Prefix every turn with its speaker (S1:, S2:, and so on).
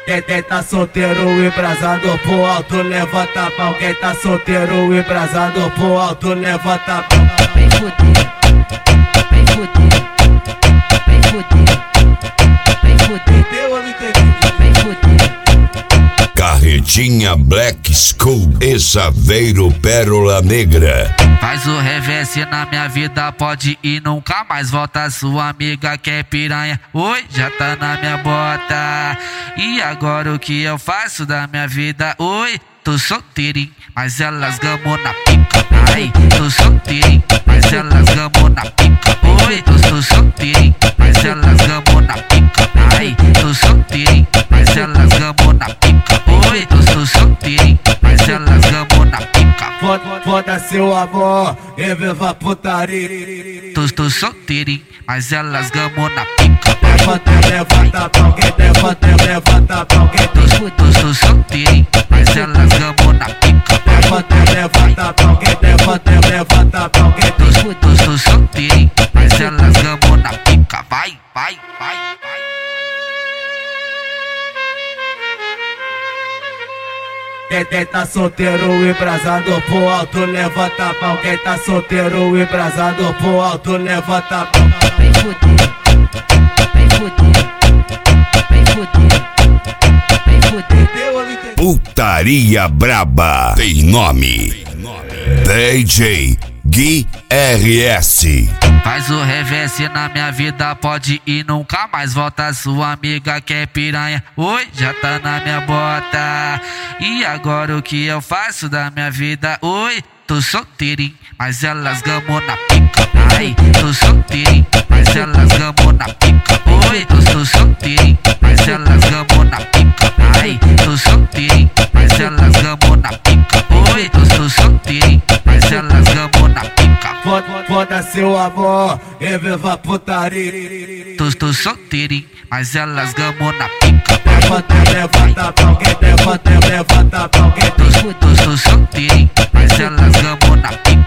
S1: Quem tá solteiro e embrasado pro alto, levanta a mão. Quem tá solteiro e embrasado pro alto, levanta a mão.
S2: Vem fuder, vem fuder, vem fuder, vem fuder.
S1: Entendeu ou não entendeu?
S2: Vem fuder.
S3: Carretinha Black School e Saveiro Pérola Negra.
S4: Faz o reverse na minha vida, pode ir, nunca mais volta. Sua amiga que é piranha, oi, já tá na minha bota. E agora o que eu faço da minha vida? Oi, tô solteirinho, mas elas gamou na pica. Ai, tô solteirinho, mas elas gamou na pica. Oi, tô solteirinho, mas elas gamou na pica. Ai, tô solteirinho, mas elas gamou na pica. Oi, tô solteirinho, mas elas gamou na pica.
S1: Foda seu amor e viva a putaria.
S4: Tô solteirinho, mas elas gamou na pica.
S1: Levanta a mão, quem levanta a mão, quem
S4: Tô solteirinho, mas elas gamou na pica.
S1: levanta a mão, quem levanta a mão, quem
S4: Tô solteirinho, mas elas gamou na pica. Vai, vai, vai, vai.
S1: Quem tá solteiro e embrasado pro alto, levanta a mão. Quem tá solteiro e embrasado pro alto, levanta a mão.
S2: Vem fuder, vem fuder, vem fuder, vem fuder.
S1: Entendeu ou não entendeu?
S3: Putaria Braba tem nome. DJ Gui RS.
S4: Faz o reverse na minha vida, pode ir, nunca mais volta. Sua amiga que é piranha, oi, já tá na minha bota. E agora o que eu faço da minha vida? Oi, tô solteirinho, mas elas gamou na pica. Ai, tô solteirinho, mas elas gamou na pica. Oi, tô solteirinho, mas elas gamou na pica. Ai, tô solteirinho, mas elas gamou na pica. Oi, tô solteirinho, mas elas gamou na pica.
S1: Foda seu amor e viva a putaria.
S4: Tô solteirinho, mas elas gamou na pica.
S1: Levanta a mão, quem levanta a mão, quem
S4: Tô solteirinho, mas elas gamou na pica.